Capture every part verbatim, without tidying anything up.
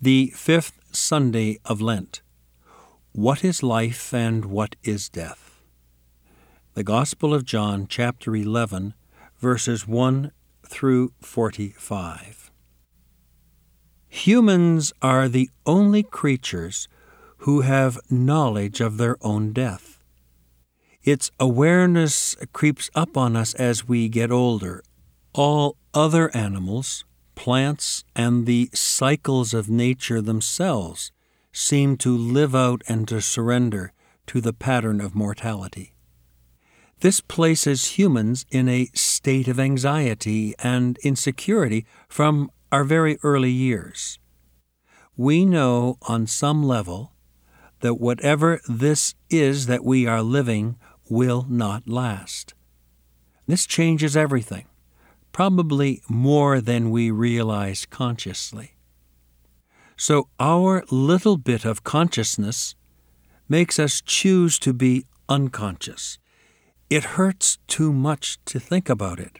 The fifth Sunday of Lent. What is life and what is death? The Gospel of John, chapter eleven, verses one through forty-five. Humans are the only creatures who have knowledge of their own death. Its awareness creeps up on us as we get older. All other animals, plants, and the cycles of nature themselves seem to live out and to surrender to the pattern of mortality. This places humans in a state of anxiety and insecurity from our very early years. We know on some level that whatever this is that we are living will not last. This changes everything, probably more than we realize consciously. So our little bit of consciousness makes us choose to be unconscious. It hurts too much to think about it.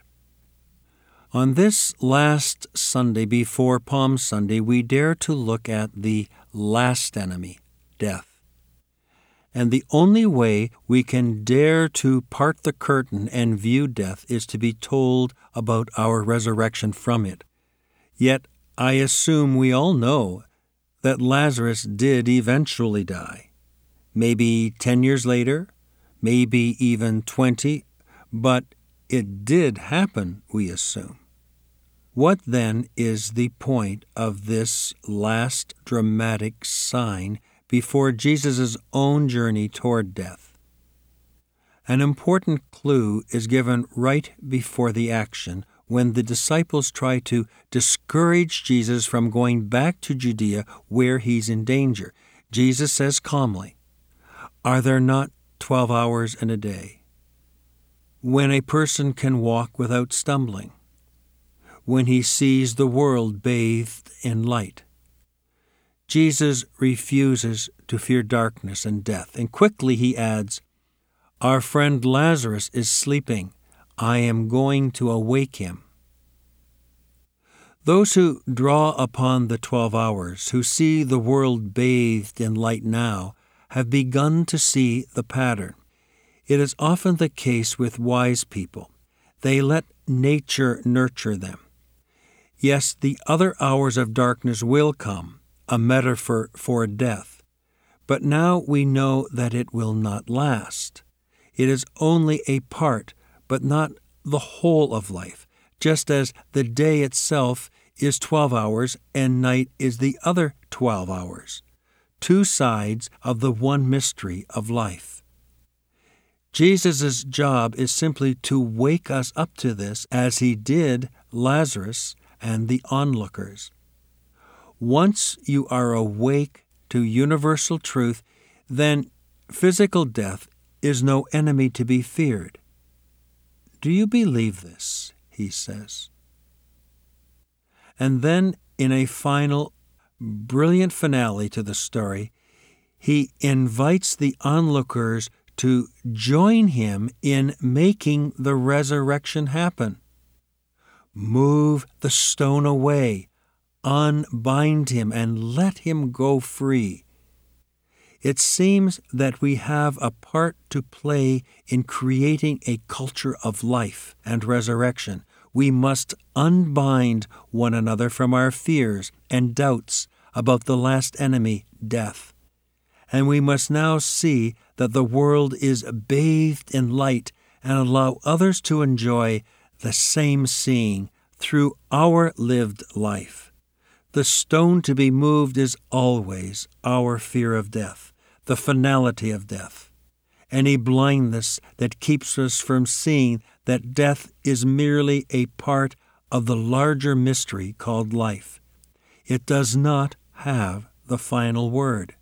On this last Sunday before Palm Sunday, we dare to look at the last enemy, death. And the only way we can dare to part the curtain and view death is to be told about our resurrection from it. Yet I assume we all know that Lazarus did eventually die. Maybe ten years later, maybe even twenty, but it did happen, we assume. What then is the point of this last dramatic sign before Jesus' own journey toward death? An important clue is given right before the action when the disciples try to discourage Jesus from going back to Judea where he's in danger. Jesus says calmly, "Are there not twelve hours in a day? When a person can walk without stumbling, when he sees the world bathed in light." Jesus refuses to fear darkness and death, and quickly he adds, "Our friend Lazarus is sleeping. I am going to awake him." Those who draw upon the twelve hours, who see the world bathed in light now, have begun to see the pattern. It is often the case with wise people. They let nature nurture them. Yes, the other hours of darkness will come, a metaphor for death. But now we know that it will not last. It is only a part, but not the whole of life, just as the day itself is twelve hours and night is the other twelve hours. Two sides of the one mystery of life. Jesus' job is simply to wake us up to this as he did Lazarus and the onlookers. Once you are awake to universal truth, then physical death is no enemy to be feared. Do you believe this? He says. And then, in a final, brilliant finale to the story, he invites the onlookers to join him in making the resurrection happen. Move the stone away. Unbind him and let him go free. It seems that we have a part to play in creating a culture of life and resurrection. We must unbind one another from our fears and doubts about the last enemy, death. And we must now see that the world is bathed in light and allow others to enjoy the same seeing through our lived life. The stone to be moved is always our fear of death, the finality of death, any blindness that keeps us from seeing that death is merely a part of the larger mystery called life. It does not have the final word.